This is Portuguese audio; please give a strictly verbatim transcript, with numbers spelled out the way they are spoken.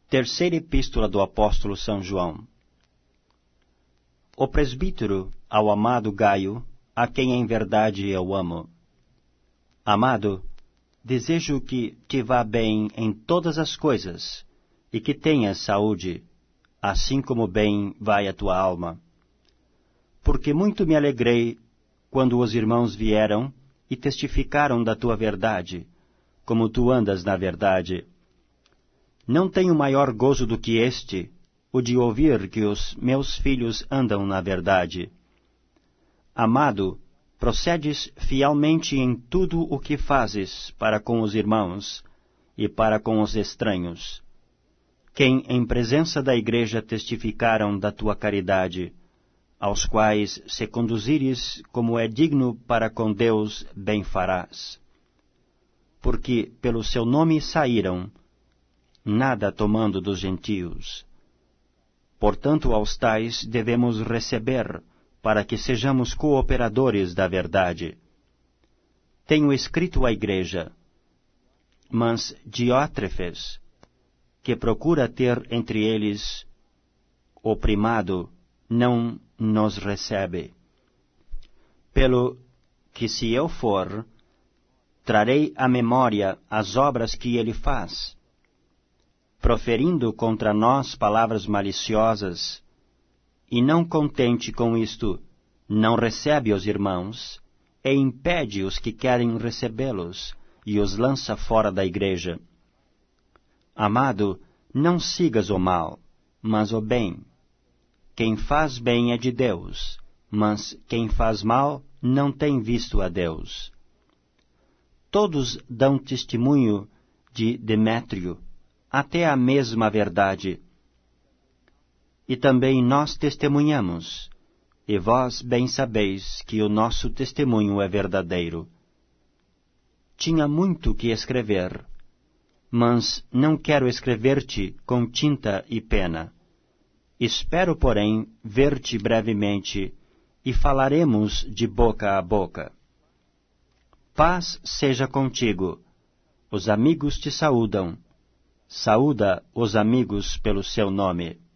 Terceira Epístola do Apóstolo São João. O presbítero ao amado Gaio, a quem em verdade eu amo. Amado, desejo que te vá bem em todas as coisas, e que tenhas saúde, assim como bem vai a tua alma. Porque muito me alegrei quando os irmãos vieram e testificaram da tua verdade, como tu andas na verdade. Não tenho maior gozo do que este, o de ouvir que os meus filhos andam na verdade. Amado, procedes fielmente em tudo o que fazes para com os irmãos e para com os estranhos, quem em presença da igreja testificaram da tua caridade, aos quais se conduzires como é digno para com Deus, bem farás. Porque pelo seu nome saíram, nada tomando dos gentios. Portanto, aos tais devemos receber, para que sejamos cooperadores da verdade. Tenho escrito à igreja, mas Diótrefes, que procura ter entre eles o primado, não nos recebe. Pelo que se eu for, trarei à memória as obras que ele faz, proferindo contra nós palavras maliciosas, e não contente com isto, não recebe os irmãos, e impede os que querem recebê-los, e os lança fora da igreja. Amado, não sigas o mal, mas o bem. Quem faz bem é de Deus, mas quem faz mal não tem visto a Deus. Todos dão testemunho de Demétrio, até a mesma verdade. E também nós testemunhamos, e vós bem sabeis que o nosso testemunho é verdadeiro. Tinha muito que escrever, mas não quero escrever-te com tinta e pena. Espero, porém, ver-te brevemente, e falaremos de boca a boca. Paz seja contigo. Os amigos te saúdam. Saúda os amigos pelo seu nome.